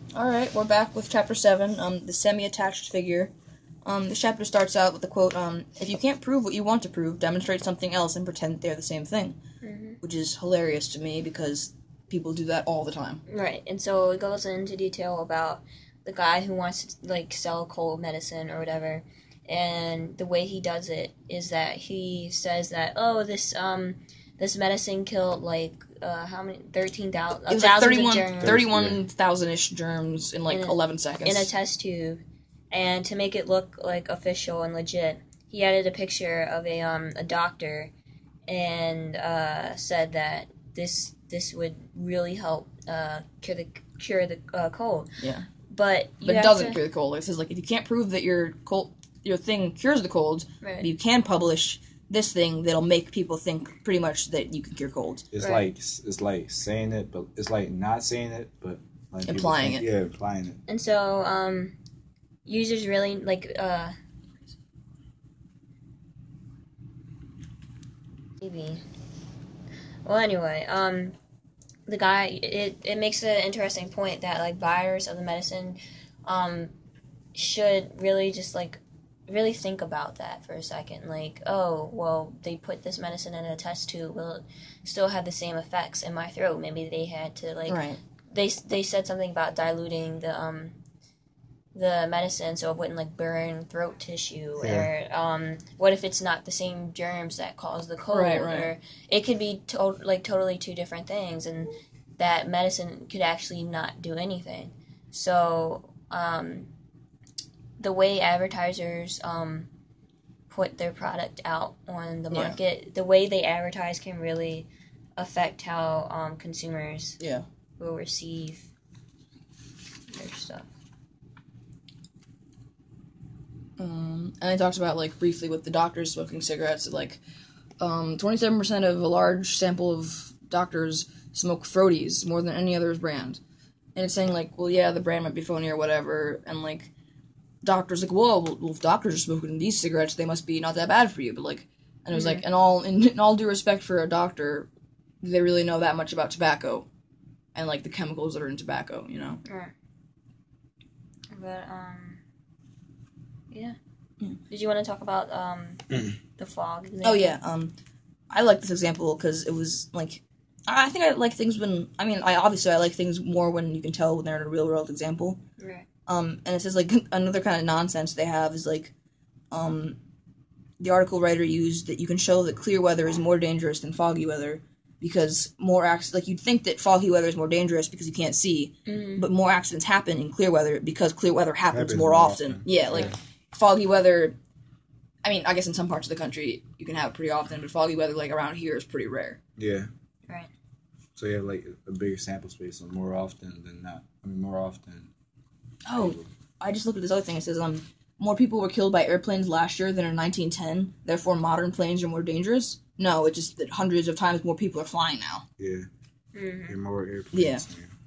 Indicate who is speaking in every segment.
Speaker 1: Alright, we're back with Chapter 7, the semi-attached figure. This chapter starts out with the quote, if you can't prove what you want to prove, demonstrate something else and pretend they're the same thing.
Speaker 2: Mm-hmm.
Speaker 1: Which is hilarious to me because people do that all the time.
Speaker 2: Right, and so it goes into detail about the guy who wants to, like, sell cold medicine or whatever, and the way he does it is that he says that, oh, this medicine killed, like, how many? 13,000
Speaker 1: It was like
Speaker 2: 31,000
Speaker 1: 31,000-ish germs in, like,
Speaker 2: In a-
Speaker 1: 11 seconds.
Speaker 2: in a test tube. And to make it look, like, official and legit, he added a picture of a doctor and said that this would really help cure the cold.
Speaker 1: Yeah.
Speaker 2: But
Speaker 1: it doesn't cure the cold. It says, like, if you can't prove that your thing cures the cold,
Speaker 2: Right.
Speaker 1: you can publish this thing that'll make people think pretty much that you can cure colds.
Speaker 3: It's
Speaker 2: Right.
Speaker 3: like saying it, but it's like not saying it, but like
Speaker 1: Implying it.
Speaker 3: Yeah, implying it.
Speaker 2: And so users really like maybe. Well, anyway, the guy it makes an interesting point that like buyers of the medicine should really just like really think about that for a second. Like, oh, well, they put this medicine in a test tube. Will it still have the same effects in my throat? Maybe they had to like
Speaker 1: Right.
Speaker 2: they said something about diluting the medicine so it wouldn't like burn throat tissue.
Speaker 3: Yeah.
Speaker 2: Or what if it's not the same germs that cause the cold?
Speaker 1: Right.
Speaker 2: Or it could be totally two different things, and that medicine could actually not do anything. So the way advertisers put their product out on the market, the way they advertise can really affect how consumers will receive their stuff.
Speaker 1: And it talks about, like, briefly with the doctors smoking cigarettes, like, 27% of a large sample of doctors smoke Frodies more than any other brand. And it's saying, like, well, yeah, the brand might be phony or whatever, and, like, doctors, like, whoa, well, if doctors are smoking these cigarettes, they must be not that bad for you, but, like, and it was, like, in all due respect for a doctor, do they really know that much about tobacco? And, like, the chemicals that are in tobacco, you know?
Speaker 2: Right. But, yeah. Did you want to talk about the fog example?
Speaker 1: Oh, yeah. I like this example because it was, like, I think I like things when, I mean, I like things more when you can tell when they're in a real-world example.
Speaker 2: Right.
Speaker 1: And it says, like, another kind of nonsense they have is, like, the article writer used that you can show that clear weather is more dangerous than foggy weather because more like, you'd think that foggy weather is more dangerous because you can't see, but more accidents happen in clear weather because clear weather happens more often. Yeah, like, foggy weather, I mean, I guess in some parts of the country you can have it pretty often, but foggy weather, like, around here is pretty rare.
Speaker 3: Yeah.
Speaker 2: Right.
Speaker 3: So you have like a bigger sample space, so more often than not. I mean, more often.
Speaker 1: Oh, I just looked at this other thing. It says, more people were killed by airplanes last year than in 1910, therefore modern planes are more dangerous. No, it's just that hundreds of times more people are flying now.
Speaker 3: Yeah.
Speaker 2: Mm-hmm.
Speaker 3: More airplanes.
Speaker 1: Yeah.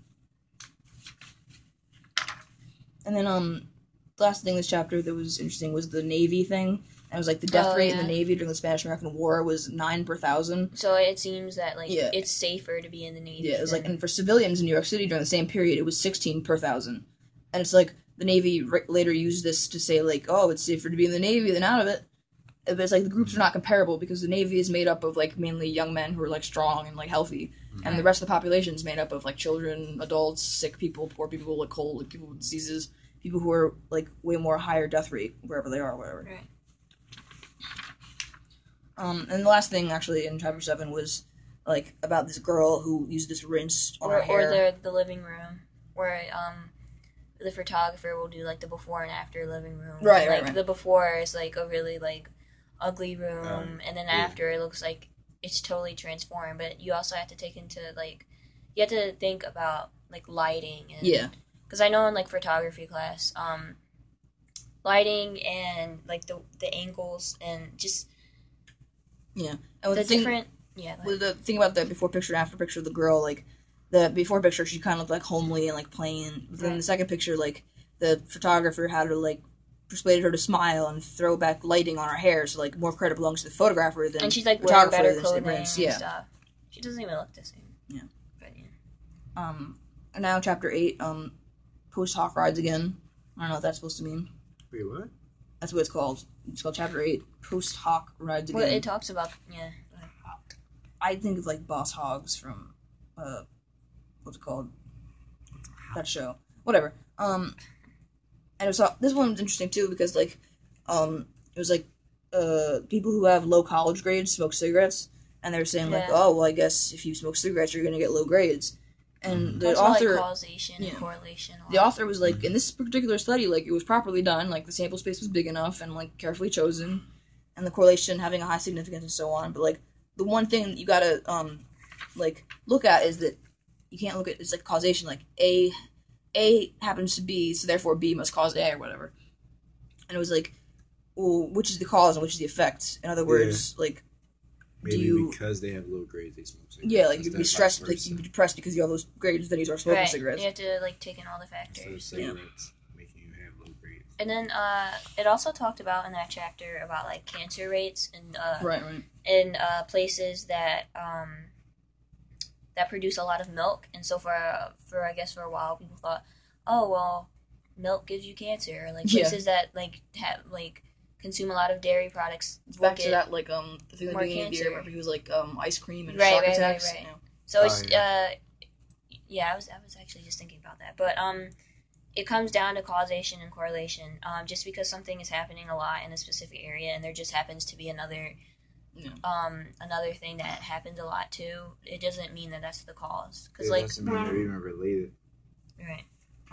Speaker 1: And then, the last thing this chapter that was interesting was the Navy thing. And it was like the death rate in the Navy during the Spanish-American War was 9 per 1,000.
Speaker 2: So it seems that like it's safer to be in the Navy.
Speaker 1: Yeah, it was like, and for civilians in New York City during the same period, it was 16 per 1,000. And it's like the Navy later used this to say like, oh, it's safer to be in the Navy than out of it. But it's like the groups are not comparable because the Navy is made up of like mainly young men who are like strong and like healthy, and the rest of the population is made up of like children, adults, sick people, poor people, like cold, like people with diseases, people who are like way more higher death rate wherever they are, or whatever.
Speaker 2: Right.
Speaker 1: And the last thing, actually, in Chapter 7 was, like, about this girl who used this rinse on her hair.
Speaker 2: Or the living room, where the photographer will do, like, the before and after living room.
Speaker 1: Right,
Speaker 2: like,
Speaker 1: right.
Speaker 2: The before is, like, a really, like, ugly room, and then after it looks like it's totally transformed. But you also have to take into, like, you have to think about, like, lighting. And,
Speaker 1: yeah.
Speaker 2: Because I know in, like, photography class, lighting and, like, the angles and just...
Speaker 1: Yeah. And
Speaker 2: the different... Yeah.
Speaker 1: With the thing about the before picture and after picture of the girl, like, the before picture, she kind of looked, like, homely and, like, plain. But then the second picture, like, the photographer had her, like, persuaded her to smile and throw back lighting on her hair, so, like, more credit belongs to the photographer than
Speaker 2: and she's, like, wearing better clothing
Speaker 1: and
Speaker 2: stuff. She doesn't even look the same.
Speaker 1: Yeah.
Speaker 2: But, yeah.
Speaker 1: And now Chapter 8, post hoc rides again. I don't know what that's supposed to mean.
Speaker 3: Wait, what?
Speaker 1: That's what it's called. It's called Chapter 8, Post Hoc Rides Again.
Speaker 2: Well, it talks about, yeah.
Speaker 1: I think of, like, Boss Hogs from, what's it called? That show. Whatever. And it was, this one was interesting, too, because, like, it was, like, people who have low college grades smoke cigarettes, and they were saying, like, oh, well, I guess if you smoke cigarettes, you're going to get low grades. And the author,
Speaker 2: like causation and correlation.
Speaker 1: The author was like, in this particular study, like, it was properly done, like, the sample space was big enough and, like, carefully chosen, and the correlation having a high significance and so on. But, like, the one thing that you gotta, like, look at is that you can't look at, it's like causation, like, A happens to B, so therefore B must cause A or whatever. And it was like, well, which is the cause and which is the effect? In other words, like,
Speaker 3: maybe because they have low grades, they smoke cigarettes.
Speaker 1: Yeah, like, you'd be stressed, like, you'd be depressed because you have those grades, then you start smoking cigarettes.
Speaker 2: You have to, like, take in all the factors.
Speaker 3: Instead of cigarettes making you have low grades.
Speaker 2: And then, it also talked about in that chapter about, like, cancer rates and, in, places that, that produce a lot of milk. And so for I guess for a while, people thought, oh, well, milk gives you cancer. Or, like, places that, like, have, like, consume a lot of dairy products.
Speaker 1: Back to that, like, the thing at the beginning of the year where he was, like, ice cream and shock attacks.
Speaker 2: Right. You know. So it's, I was actually just thinking about that. But, it comes down to causation and correlation. Just because something is happening a lot in a specific area and there just happens to be another thing that happens a lot too, it doesn't mean that that's the cause. Cause,
Speaker 3: it doesn't mean they're even related.
Speaker 2: Right.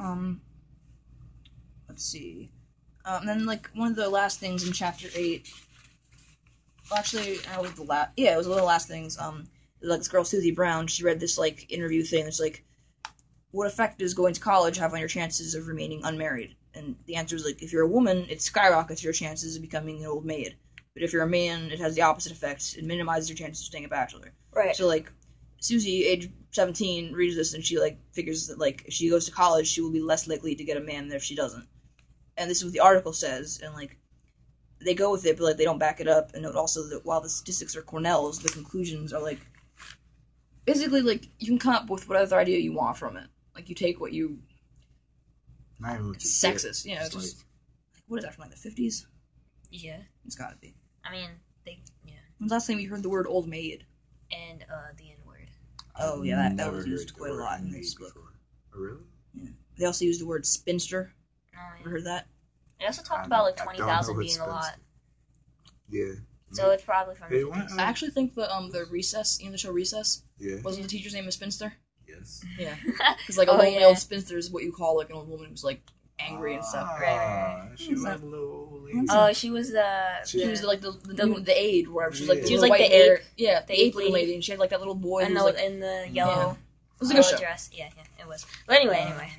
Speaker 1: Let's see. And then, like, one of the last things in Chapter 8... Well, actually, it was it was one of the last things. Like, this girl, Susie Brown, she read this, like, interview thing that's like, what effect does going to college have on your chances of remaining unmarried? And the answer is, like, if you're a woman, it skyrockets your chances of becoming an old maid. But if you're a man, it has the opposite effect. It minimizes your chances of staying a bachelor.
Speaker 2: Right.
Speaker 1: So, like, Susie, age 17, reads this, and she, like, figures that, like, if she goes to college, she will be less likely to get a man than if she doesn't. And this is what the article says, and, like, they go with it, but, like, they don't back it up. And note also that while the statistics are Cornell's, the conclusions are, like, basically, like, you can come up with whatever idea you want from it. Like, you take what you... It's sexist, you know, it's just... Like, what is that, from, like, the 50s?
Speaker 2: Yeah.
Speaker 1: It's gotta be.
Speaker 2: I mean,
Speaker 1: When's the last time you heard the word old maid?
Speaker 2: And, the N-word.
Speaker 1: Oh, yeah, that was used quite a lot in this book.
Speaker 3: Oh, really?
Speaker 1: Yeah. They also used the word spinster.
Speaker 2: Oh, yeah.
Speaker 1: Ever heard that?
Speaker 2: It also talked about, like, 20,000 being a lot.
Speaker 3: Yeah.
Speaker 2: So it's probably from the 50s.
Speaker 1: I actually think the Recess, you know the show Recess?
Speaker 3: Yeah.
Speaker 1: Wasn't the teacher's name a spinster?
Speaker 3: Yes.
Speaker 1: Yeah. Because, like, a lonely old spinster is what you call, like, an old woman who's, like, angry and stuff.
Speaker 2: Right.
Speaker 3: She was like a little old lady.
Speaker 2: Oh, she was
Speaker 1: She was, like, the aide, wherever. She was, like,
Speaker 2: she was, like, the ape.
Speaker 1: Yeah, the ape little lady, and she had, like, that little boy
Speaker 2: in the yellow
Speaker 1: it was a good show.
Speaker 2: dress. Yeah, it was. But anyway.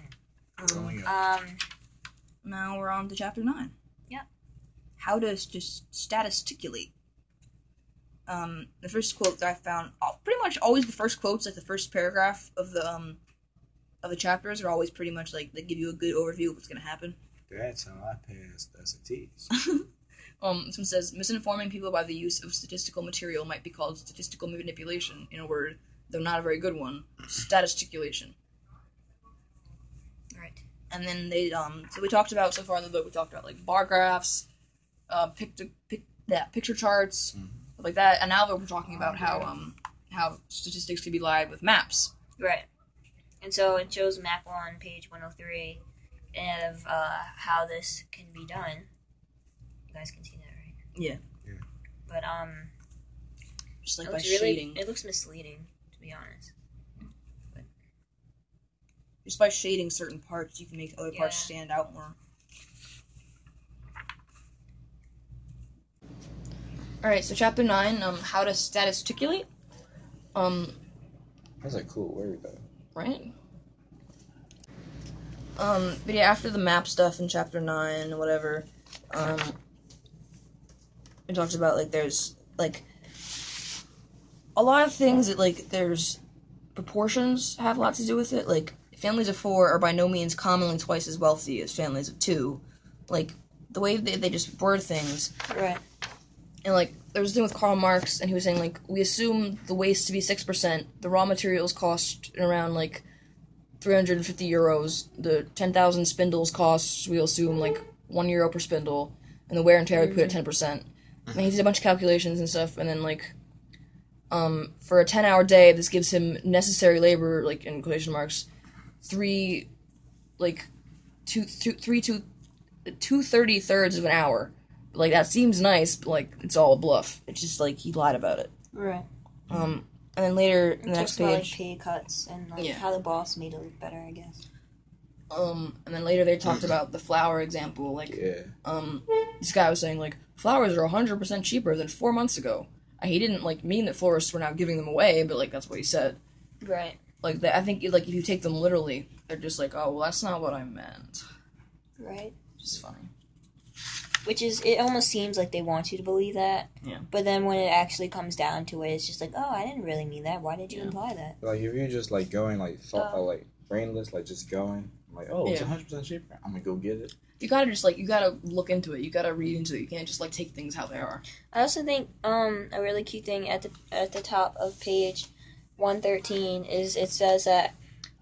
Speaker 1: Now we're on to Chapter 9.
Speaker 2: Yeah.
Speaker 1: How to just statisticulate. The first quote that I found, pretty much always the first quotes, like the first paragraph of the chapters are always pretty much like, they give you a good overview of what's going to happen.
Speaker 3: That's how I passed SATs.
Speaker 1: This one says, misinforming people by the use of statistical material might be called statistical manipulation. In a word, though not a very good one, statisticulation.
Speaker 2: Right.
Speaker 1: And then they, so we talked about, so far in the book, we talked about, like, bar graphs, picture charts, stuff like that, and now we're talking about how statistics can be lied with maps.
Speaker 2: Right. And so it shows map 1, page 103, of how this can be done. You guys can see that, right?
Speaker 1: Yeah.
Speaker 2: But,
Speaker 1: just like by shading.
Speaker 2: It looks misleading, to be honest. But
Speaker 1: just by shading certain parts, you can make other parts stand out more. Alright, so Chapter 9, how to statisticulate.
Speaker 3: That's a cool word, though.
Speaker 1: Right? But yeah, after the map stuff in Chapter 9, whatever, it talks about, like, there's, like, a lot of things that, like, there's proportions have a lot to do with it. Like, families of 4 are by no means commonly twice as wealthy as families of 2. Like, the way they just word things.
Speaker 2: Right.
Speaker 1: And, like, there was a thing with Karl Marx, and he was saying, like, we assume the waste to be 6%, the raw materials cost around, like, €350. The 10,000 spindles costs, we'll assume, like €1 per spindle, and the wear and tear we put at 10%. And he did a bunch of calculations and stuff, and then like, for a 10-hour day, this gives him necessary labor, like in quotation marks, 2/33 of an hour. Like, that seems nice, but like, it's all a bluff. It's just like he lied about it.
Speaker 2: Right.
Speaker 1: And then later in the next
Speaker 2: About, like,
Speaker 1: page,
Speaker 2: pay cuts and like
Speaker 1: Yeah.
Speaker 2: how the boss made it look better, I guess.
Speaker 1: and then later they talked about the flour example. Like,
Speaker 3: Yeah.
Speaker 1: this guy was saying like flowers are 100% cheaper than 4 months ago. And he didn't like mean that florists were now giving them away, but like that's what he said.
Speaker 2: Right.
Speaker 1: Like, I think like if you take them literally, they're just like, oh well, that's not what I meant.
Speaker 2: Right.
Speaker 1: Which is funny.
Speaker 2: Which is, it almost seems like they want you to believe that.
Speaker 1: Yeah.
Speaker 2: But then when it actually comes down to it, it's just like, oh, I didn't really mean that. Why did you
Speaker 1: Yeah.
Speaker 2: imply that?
Speaker 3: Like if you're just like going like like brainless, like just going, like it's
Speaker 1: Yeah.
Speaker 3: 100% cheaper. I'm gonna go get it.
Speaker 1: You gotta just like, you gotta look into it. You gotta read into it. You can't just like take things how they are.
Speaker 2: I also think a really cute thing at the top of page 113 is it says that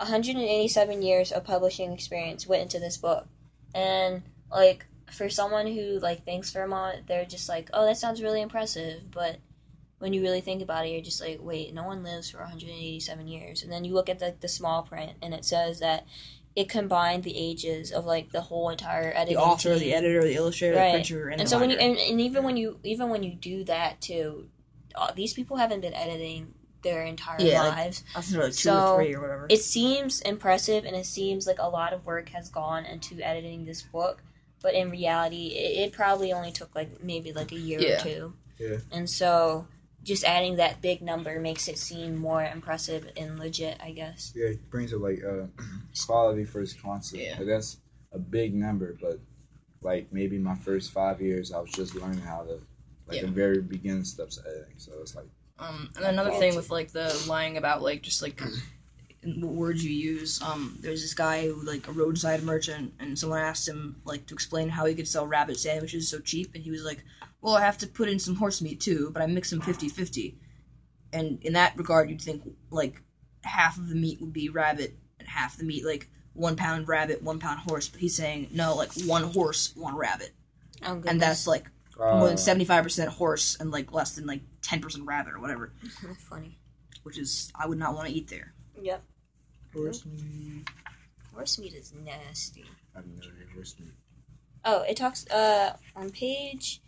Speaker 2: 187 years of publishing experience went into this book, and like for someone who like thinks for a moment, they're just like, oh, that sounds really impressive, but when you really think about it, you're just like, wait, no one lives for 187 years. And then you look at the small print, and it says that it combined the ages of like the whole entire editing
Speaker 1: The author,
Speaker 2: team.
Speaker 1: the editor, the illustrator,
Speaker 2: Right.
Speaker 1: the printer, and
Speaker 2: And
Speaker 1: the
Speaker 2: so when you
Speaker 1: binder.
Speaker 2: and even when you do that too, these people haven't been editing their entire
Speaker 1: Yeah, like,
Speaker 2: lives.
Speaker 1: I think like 2
Speaker 2: So,
Speaker 1: or 3 or whatever.
Speaker 2: It seems impressive, and it seems like a lot of work has gone into editing this book. But in reality, it probably only took like maybe like a year
Speaker 1: Yeah.
Speaker 2: or two.
Speaker 3: Yeah.
Speaker 2: And so just adding that big number makes it seem more impressive and legit, I guess.
Speaker 3: Yeah, it brings up like quality first concept.
Speaker 1: Yeah.
Speaker 3: Like, that's a big number, but like maybe my first 5 years, I was just learning how to like
Speaker 1: Yeah.
Speaker 3: the very beginning steps of editing. So it's like
Speaker 1: And another thing with like the lying about like just like what words you use. There's this guy who like a roadside merchant, and someone asked him like to explain how he could sell rabbit sandwiches so cheap, and he was like, "Well, I have to put in some horse meat too, but I mix them 50-50." And in that regard, you'd think like half of the meat would be rabbit and half the meat like 1 pound rabbit, 1 pound horse. But he's saying no, like 1 horse, 1 rabbit,
Speaker 2: Oh, goodness.
Speaker 1: and that's like more than 75% horse and like less than like 10% rabbit or whatever,
Speaker 2: Funny.
Speaker 1: which is I would not want to eat there.
Speaker 2: Yep.
Speaker 3: horse meat.
Speaker 2: Horse meat is nasty.
Speaker 3: I've never had horse meat.
Speaker 2: Oh, it talks on page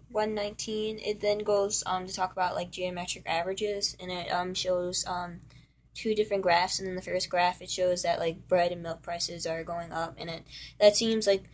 Speaker 2: 119. It then goes to talk about like geometric averages, and it shows 2 different graphs. And in the first graph, it shows that like bread and milk prices are going up, and that seems like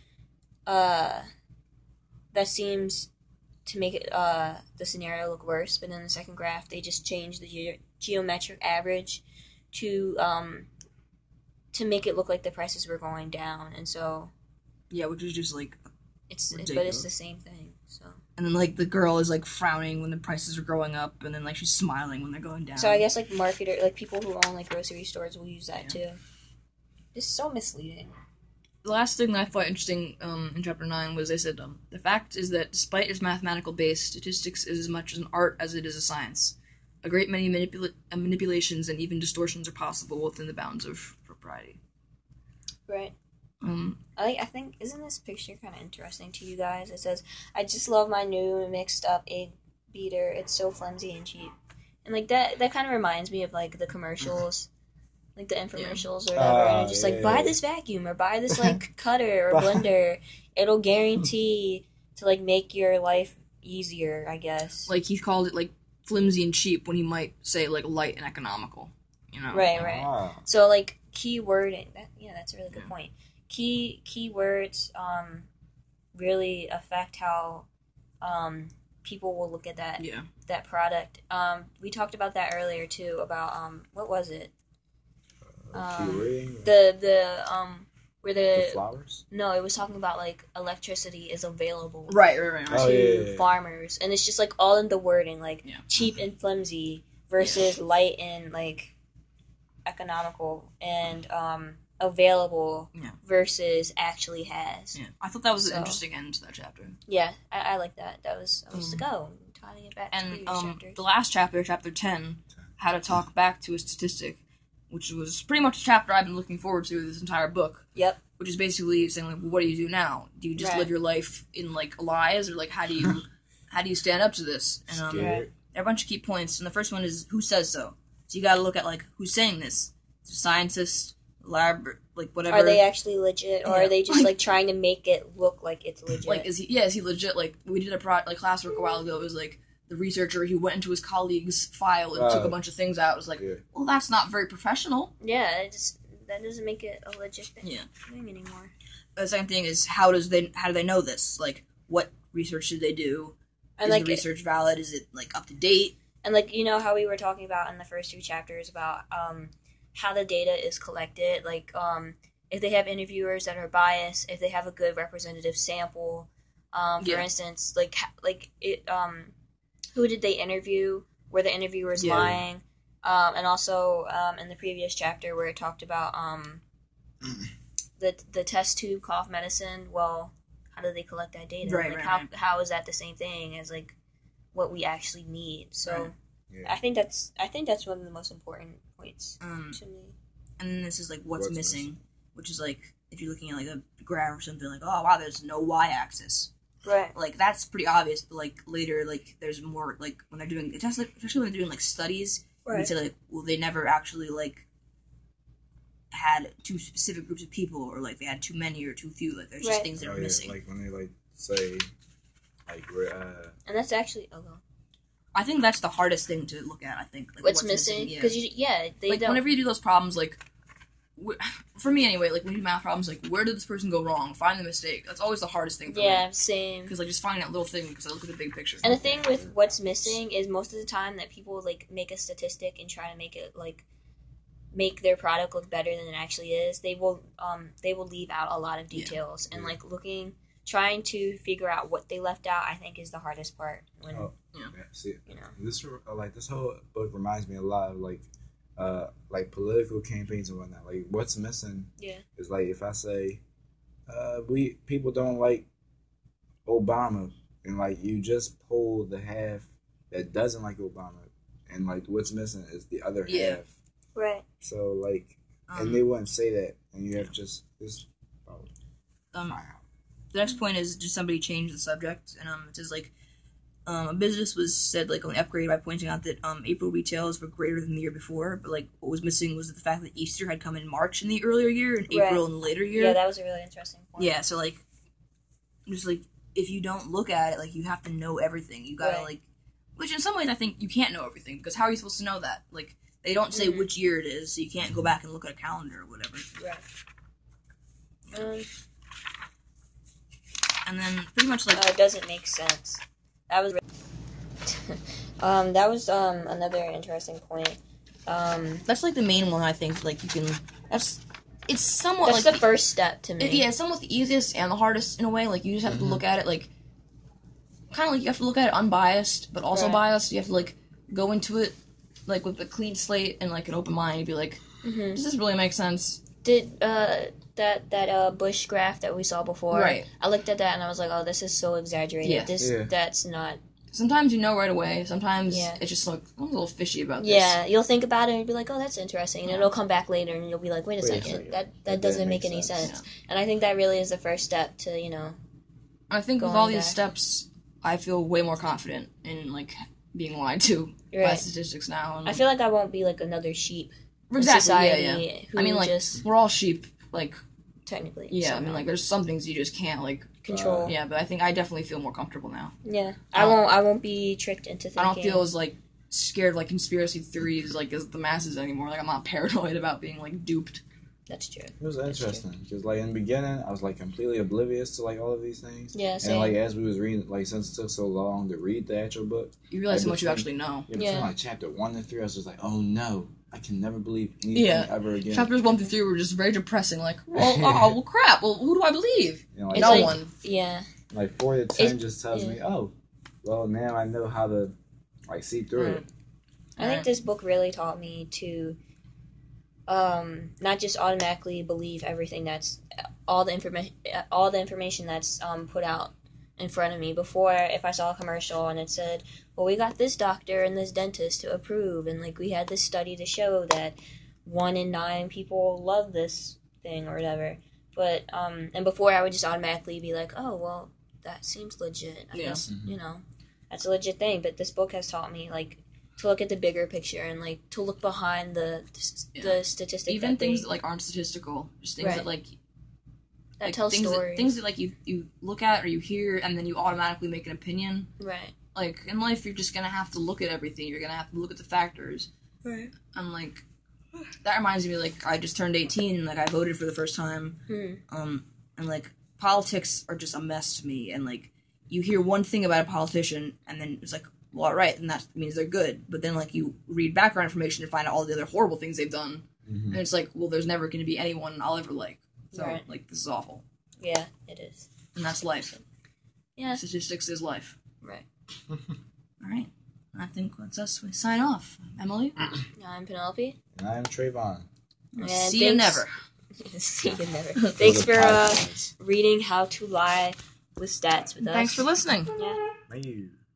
Speaker 2: that seems to make it the scenario look worse. But in the second graph, they just changed the geometric average to make it look like the prices were going down, and so
Speaker 1: Yeah, which is just like,
Speaker 2: but it's
Speaker 1: ridiculous.
Speaker 2: the same thing. So
Speaker 1: and then like the girl is like frowning when the prices are going up, and then like she's smiling when they're going down.
Speaker 2: I guess like like people who own like grocery stores will use that too. It's so misleading.
Speaker 1: The last thing that I thought interesting in chapter 9 was they said the fact is that despite its mathematical base, statistics is as much an art as it is a science. A great many manipulations and even distortions are possible within the bounds of propriety.
Speaker 2: Right.
Speaker 1: Um,
Speaker 2: I think, isn't this picture kind of interesting to you guys? It says, "I just love my new mixed up egg beater. It's so flimsy and cheap." And like that kind of reminds me of like the commercials, like the infomercials or whatever. And it's just like, buy this vacuum or buy this like cutter or blender. It'll guarantee to like make your life easier, I guess.
Speaker 1: like he called it like flimsy and cheap when he might say like light and economical. You know.
Speaker 2: Right.
Speaker 3: Ah.
Speaker 2: So like keywording. That's a really good point. Keywords really affect how people will look at that
Speaker 1: Yeah.
Speaker 2: that product. We talked about that earlier too about what was it?
Speaker 3: Keywording.
Speaker 2: The where
Speaker 3: The
Speaker 2: the
Speaker 3: flowers.
Speaker 2: no, it was talking about like electricity is available
Speaker 1: Right.
Speaker 3: Oh,
Speaker 2: to
Speaker 3: yeah.
Speaker 2: farmers, and it's just like all in the wording, like
Speaker 1: Yeah.
Speaker 2: cheap and flimsy versus light and like economical, and available
Speaker 1: Yeah.
Speaker 2: versus actually has.
Speaker 1: Yeah. I thought that was
Speaker 2: So-
Speaker 1: an interesting end to that chapter.
Speaker 2: Yeah, I like that. That was to go tying it back to
Speaker 1: And
Speaker 2: previous chapters.
Speaker 1: the last chapter, chapter 10, how to talk back to a statistic. which was pretty much a chapter I've been looking forward to this entire book.
Speaker 2: Yep.
Speaker 1: Which is basically saying, like, well, what do you do now? Do you just
Speaker 2: Right.
Speaker 1: live your life in, like, lies, or, like, how do you stand up to this? And
Speaker 3: Scared.
Speaker 2: Right.
Speaker 1: there are a bunch of key points, and the first one is who says so. So you got to look at, like, who's saying this. It's a scientist, lab, like, whatever.
Speaker 2: Are they actually legit, or
Speaker 1: Yeah.
Speaker 2: are they just like trying to make it look like it's legit?
Speaker 1: Like, is he legit? Like, we did a classwork a while ago. It was like the researcher, he went into his colleague's file and took a bunch of things out. It was like,
Speaker 3: Yeah.
Speaker 1: well, that's not very professional.
Speaker 2: yeah, that doesn't make it a legit thing
Speaker 1: Yeah.
Speaker 2: anymore.
Speaker 1: The second thing is how do they know this? Like, what research did they do?
Speaker 2: And
Speaker 1: Is
Speaker 2: like,
Speaker 1: the research valid? Is it, like, up to date?
Speaker 2: and like, you know how we were talking about in the first 2 chapters about how the data is collected, like if they have interviewers that are biased, if they have a good representative sample, for
Speaker 1: Yeah.
Speaker 2: instance, like it who did they interview? Were the interviewers
Speaker 1: Yeah.
Speaker 2: lying? And also in the previous chapter where it talked about the test tube cough medicine. Well, how do they collect that data?
Speaker 1: Right,
Speaker 2: like
Speaker 1: right.
Speaker 2: how is that the same thing as like what we actually need? So
Speaker 1: Right.
Speaker 3: Yeah.
Speaker 2: I think that's one of the most important points to me.
Speaker 1: And then this is like what's
Speaker 3: What's
Speaker 1: missing,
Speaker 3: missing.
Speaker 1: which is like if you're looking at like a graph or something, like, oh wow, there's no y-axis.
Speaker 2: Right.
Speaker 1: Like, that's pretty obvious, but like later, like, there's more, like, when they're doing it, especially when they're doing like studies, you can say like, well, they never actually like had 2 specific groups of people, or like they had too many or too few. Like, there's just
Speaker 2: Right.
Speaker 1: things that
Speaker 3: Oh,
Speaker 1: are
Speaker 3: yeah,
Speaker 1: missing.
Speaker 3: like when they like say, like we're
Speaker 2: And that's actually
Speaker 1: I think that's the hardest thing to look at. I think like,
Speaker 2: what's missing
Speaker 1: Yeah.
Speaker 2: because they
Speaker 1: Like,
Speaker 2: don't.
Speaker 1: whenever you do those problems, like, for me anyway, like when you do math problems, like, where did this person go wrong? Find the mistake. That's always the hardest thing for me.
Speaker 2: Yeah, same.
Speaker 1: Because like just finding that little thing, because I look at the big picture.
Speaker 2: And the thing with what's missing is most of the time that people like make a statistic and try to make it like make their product look better than it actually is. They will leave out a lot of details and like trying to figure out what they left out. I think is the hardest part. When
Speaker 3: yeah, see,
Speaker 2: you know.
Speaker 3: this whole book reminds me a lot of like political campaigns and whatnot. Like what's missing is like if I say people don't like Obama, and like you just pull the half that doesn't like Obama, and like what's missing is the other
Speaker 1: Yeah.
Speaker 3: half.
Speaker 2: Right.
Speaker 3: So like, and they wouldn't say that, and you have just
Speaker 1: The next point is just somebody changed the subject, and it says like a business was said like only upgraded by pointing out that April retails were greater than the year before, but like what was missing was the fact that Easter had come in March in the earlier year and April in the later year.
Speaker 2: Yeah, that was a really interesting point.
Speaker 1: Yeah, so like just like if you don't look at it, like you have to know everything. You gotta like, which in some ways I think you can't know everything, because how are you supposed to know that? Like they don't say which year it is, so you can't go back and look at a calendar or whatever.
Speaker 2: Right.
Speaker 1: And then pretty much like
Speaker 2: It doesn't make sense. That was that was another interesting point.
Speaker 1: that's like the main one I think. Like you can it's somewhat
Speaker 2: That's
Speaker 1: like
Speaker 2: the first step to me.
Speaker 1: it's somewhat the easiest and the hardest in a way. Like you just have to look at it like kind of like you have to look at it unbiased, but also biased. You have to like go into it like with a clean slate and like an open mind and be like, does this really make sense?
Speaker 2: Did that Bush graph that we saw before?
Speaker 1: Right.
Speaker 2: I looked at that and I was like, oh, this is so exaggerated.
Speaker 1: Yeah.
Speaker 2: That's not.
Speaker 1: Sometimes you know right away. Sometimes
Speaker 2: Yeah.
Speaker 1: it's just like I'm a little fishy about this.
Speaker 2: Yeah, you'll think about it and be like, oh, that's interesting, and it'll come back later and you'll be like, wait a second,
Speaker 3: second.
Speaker 2: that doesn't make any sense. And I think that really is the first step to
Speaker 1: I think with
Speaker 2: going
Speaker 1: all these
Speaker 2: back.
Speaker 1: steps, I feel way more confident in like being lied to by
Speaker 2: Right.
Speaker 1: statistics now. And
Speaker 2: I feel like I won't be like another sheep in
Speaker 1: exactly,
Speaker 2: society who
Speaker 1: I mean, like
Speaker 2: just
Speaker 1: we're all sheep. Like
Speaker 2: technically
Speaker 1: I mean,
Speaker 2: somehow
Speaker 1: like there's some things you just can't like.
Speaker 2: control.
Speaker 1: Yeah, but I think I definitely feel more comfortable now.
Speaker 2: Yeah, I won't be tricked into thinking.
Speaker 1: I don't feel as like scared of, like conspiracy theories like as the masses anymore. Like I'm not paranoid about being like duped.
Speaker 2: That's true.
Speaker 3: It was interesting because, like, in the beginning, I was like completely oblivious to like all of these things.
Speaker 2: Yeah,
Speaker 3: And
Speaker 2: same.
Speaker 3: like as we was reading, like since it took so long to read the actual book,
Speaker 1: You realize
Speaker 3: I
Speaker 1: how much you
Speaker 3: just-
Speaker 1: actually know.
Speaker 2: Yeah.
Speaker 3: between like chapter 1 and 3, I was just like, oh no, I can never believe anything
Speaker 1: Yeah.
Speaker 3: ever again.
Speaker 1: Chapters 1 through 3 were just very depressing. Like, well crap. Well, who do I believe?
Speaker 3: You know, like,
Speaker 2: It's
Speaker 1: No
Speaker 2: like-
Speaker 1: one.
Speaker 2: Yeah,
Speaker 3: like 4 to 10
Speaker 2: It-
Speaker 3: just tells
Speaker 2: yeah.
Speaker 3: me, oh, well now I know how to like see through it.
Speaker 2: I think this book really taught me to not just automatically believe everything that's all the information that's put out in front of me. Before, if I saw a commercial and it said, well, we got this doctor and this dentist to approve, and like we had this study to show that 1 in 9 people love this thing or whatever. But and before I would just automatically be like, oh well, that seems legit. I guess that's a legit thing. But this book has taught me like to look at the bigger picture and like to look behind the statistics.
Speaker 1: Even things that like aren't statistical, just things that like
Speaker 2: tell stories.
Speaker 1: Things that like you look at or you hear and then you automatically make an opinion.
Speaker 2: Right.
Speaker 1: Like in life, you're just gonna have to look at everything. You're gonna have to look at the factors.
Speaker 2: Right.
Speaker 1: And like that reminds me, like I just turned 18 and like I voted for the first time. And like politics are just a mess to me. And like you hear one thing about a politician and then it's like, well, all right, then that means they're good. But then like you read background information and find out all the other horrible things they've done, and it's like, well, there's never going to be anyone I'll ever like. So like this is awful.
Speaker 2: Yeah, it is.
Speaker 1: And that's life.
Speaker 2: Yeah.
Speaker 1: Statistics is life.
Speaker 2: Right.
Speaker 1: All right. I think that's us. We sign off. Emily?
Speaker 2: I'm Penelope.
Speaker 3: And I'm Trayvon.
Speaker 2: And
Speaker 1: see you never.
Speaker 2: See you never. Thanks for reading How to Lie with Stats with us.
Speaker 1: Thanks for listening.
Speaker 2: Yeah.
Speaker 3: Thank you.